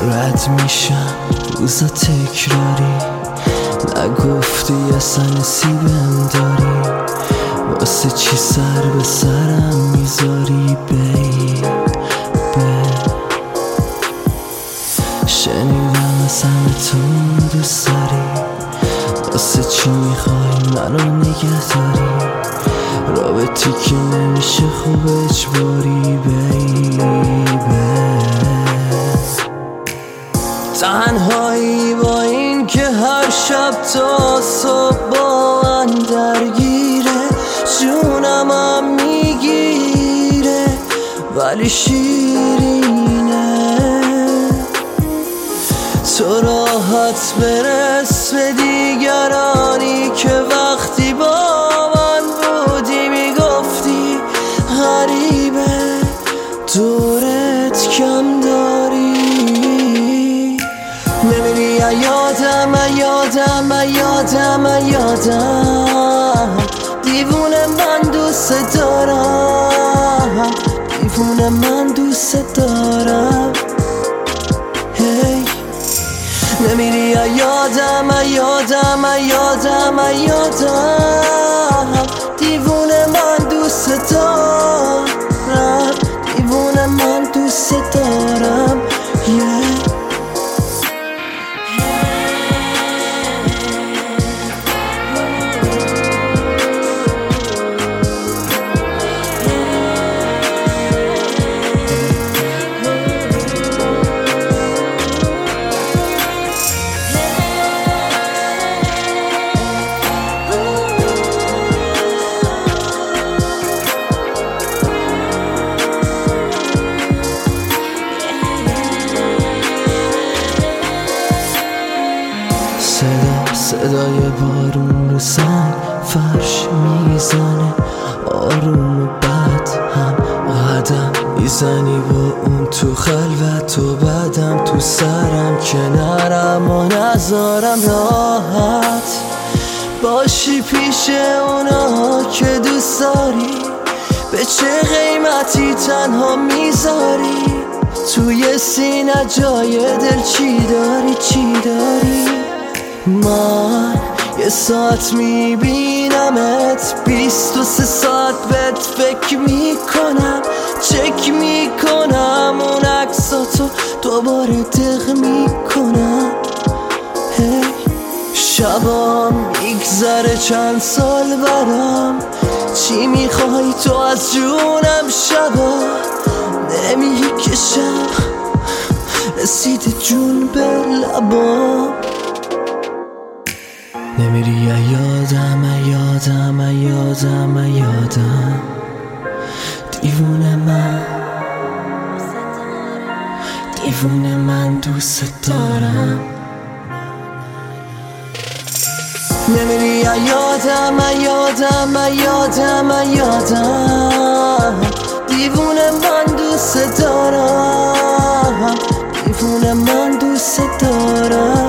رد میشم روزا تکراری، نگفتی اصلا نصیبم داری، واسه چی سر به سرم میذاری بیبی؟ شنیدم اصلا تو دوست داری، واسه چی میخوای منو نگه داری؟ رابطی که نمیشه خوب اجباری بیبی. تنهایی با این که هر شب تا صبح با من درگیره، جونم هم میگیره ولی شیرینه. تو راحت برس به دیگرانی که وقتی با من بودی میگفتی غریبه دورت کم داری. نمیری یادم دیوونه من دوست دارم، دیوونه من دوست دارم. هی نمیری یادم دیوونه من دوست دارم، دیوونه من دوست دارم. صدای بارون رو سنگ فرش میزنه آروم و بعد هم قدم میزنی با اون تو خلوت و بعدم تو سرم کنارم و نذارم راحت باشی پیش اونا که دوست داری. به چه قیمتی تنها میذاری توی سینه جای دل؟ چی داری؟ من یه ساعت میبینمت 23 ساعت بهت فکر میکنم، چک میکنم اون عکساتو دوباره دق میکنم. هی شبام میگذره چند سال برام، چی میخوای تو از جونم؟ شبا نمیکشم رسیده جون به لبام. نمیری یادم دیوونه من دوست دارم. نمیری یادم دیوونه من دوست دارم، دیوونه من دوست دارم.